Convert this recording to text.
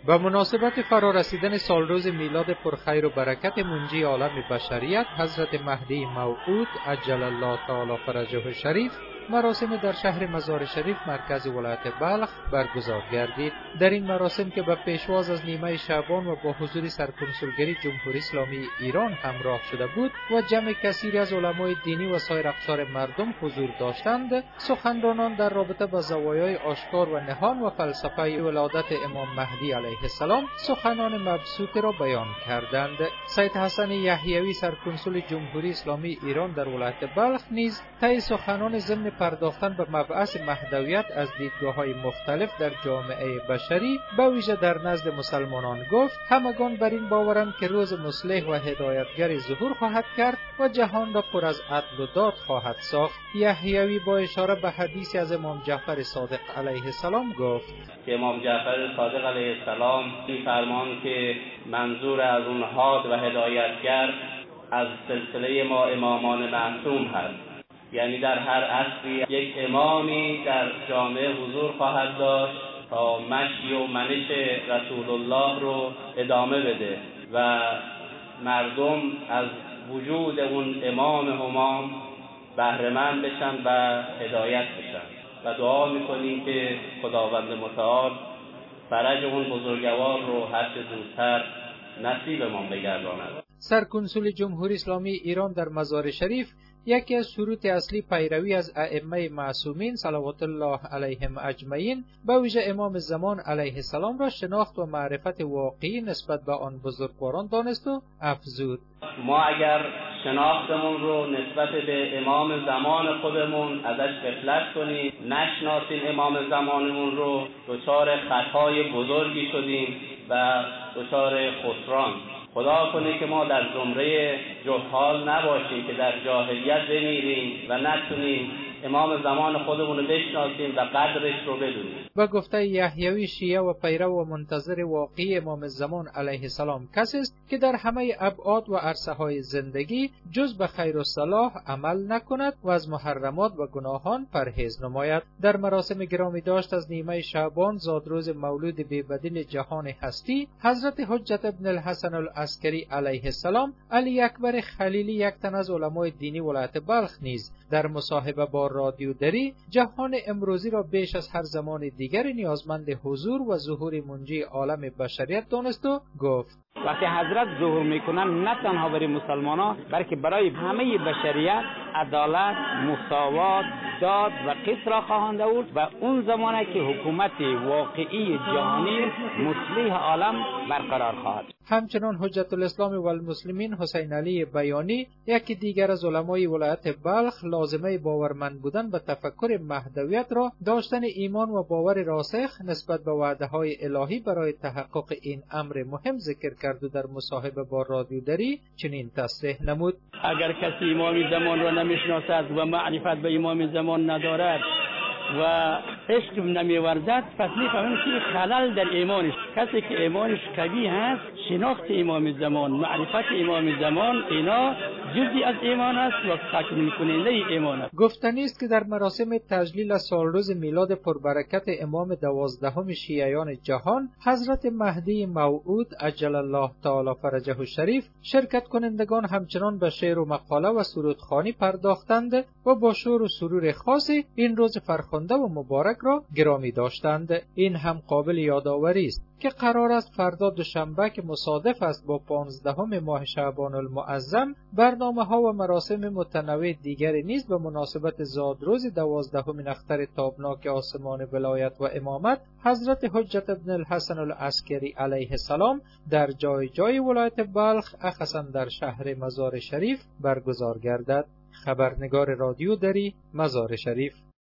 به مناسبت فرارسیدن سالروز میلاد پرخیر و برکت منجی عالم بشریت حضرت مهدی موعود عجل الله تعالی فرجه الشریف، مراسم در شهر مزار شریف مرکز ولایت بلخ برگزار گردید. در این مراسم که به پیشواز از نیمه شعبان و با حضور سرکنسولگری جمهوری اسلامی ایران همراه شده بود و جمع کثیری از علمای دینی و سایر اقطار مردم حضور داشتند، سخنرانان در رابطه با زوایای آشکار و نهان و فلسفه ولادت امام مهدی علیه السلام سخنان مبسوط را بیان کردند. سید حسن یحیوی سرکنسول جمهوری اسلامی ایران در ولایت بلخ نیز طی سخنان ضمن پرداختن به مبعث مهدویت از دیدگاه‌های مختلف در جامعه بشری به ویژه در نزد مسلمانان گفت همگان بر این باورند که روز مصلح و هدایتگر ظهور خواهد کرد و جهان را پر از عدل و داد خواهد ساخت. یحیوی با اشاره به حدیثی از امام جعفر صادق علیه السلام گفت که امام جعفر صادق علیه السلام می‌فرمایند که منظور از اون هاد و هدایتگر از سلسله ما امامان معصوم هست، یعنی در هر عصری یک امامی در جامعه حضور خواهد داشت تا مشی و منش رسول الله رو ادامه بده و مردم از وجود اون امام همام بهره‌مند بشن و هدایت بشن و دعا میکنیم که خداوند متعال فرج اون بزرگوار رو هر چه زودتر نصیبمان بگرداند. سرکنسول جمهوری اسلامی ایران در مزار شریف یکی از شروط اصلی پیروی از ائمه معصومین صلوات الله علیهم اجمعین به ویژه امام زمان علیه السلام را شناخت و معرفت واقعی نسبت به آن بزرگواران دانست و افزود. ما اگر شناختمون رو نسبت به امام زمان خودمون ازش غفلت کنیم، نشناسیم امام زمانمون رو، دچار خطای بزرگی شدیم و دچار خسران. خدا کنه که ما در زمره جهال نباشیم که در جاهلیت بمیریم و نتونیم امام زمان خودمون رو بشناسیم و قدرش رو بدونیم. با گفته یحیوی شیعه و پیرو و منتظر واقعی امام زمان علیه السلام کسی است که در همه ابعاد و عرصه‌های زندگی جز به خیر و صلاح عمل نکند و از محرمات و گناهان پرهیز نماید. در مراسم گرامی داشت از نیمه شعبان زادروز مولود بی‌بدیل جهان هستی حضرت حجت ابن الحسن العسکری علیه السلام، علی اکبر خلیلی یک تن از علمای دینی ولایت بلخ نیز در مصاحبه با رادیو دری جهان امروزی را بیش از هر زمان دیگری نیازمند حضور و ظهور منجی عالم بشریت دانست و گفت وقتی حضرت ظهور میکنن نه تنها برای مسلمانان بلکه برای همه بشریت عدالت، مساوات، داد و قسط را خواهند آورد و اون زمانه که حکومت واقعی جهانی مصلح عالم برقرار خواهد. همچنان حجت الاسلام و المسلمین حسین علی بیانی یکی دیگر از علمای ولایت بلخ لازمه باورمند بودن به تفکر مهدویت را داشتن ایمان و باور راسخ نسبت به وعده های الهی برای تحقق این امر مهم ذکر کرد و در مصاحبه با رادیو دری چنین تصریح نمود: اگر کسی امام زمان را نمیشناسد و معرفت به امام زمان ندارد و عشق نمی‌ورزد، پس می‌فهمیم که خلل در ایمانش. کسی که ایمانش قوی هست، شناخت امام زمان، معرفت امام زمان، اینا جزئی از ایمان است و تکمیل کننده ایمان است. گفتنی است که در مراسم تجلیل سالروز میلاد پربرکت امام 12 شیعیان جهان حضرت مهدی موعود عجل الله تعالی فرجه الشریف شرکت کنندگان همچنان به شعر و مقاله و سرودخوانی پرداختند و با شور و سرور خاصی این روز فرخنده و مبارک را گرامی داشتند. این هم قابل یادآوری است که قرار است فردا دوشنبه که مصادف است با 15 ماه شعبان المعظم برنامه‌ها و مراسم متنوع دیگری نیز به مناسبت زادروز 12 اختر تابناک آسمان ولایت و امامت حضرت حجت ابن الحسن العسکری علیه السلام در جای جای ولایت بلخ اخصا در شهر مزار شریف برگزار گردد. خبرنگار رادیو دری، مزار شریف.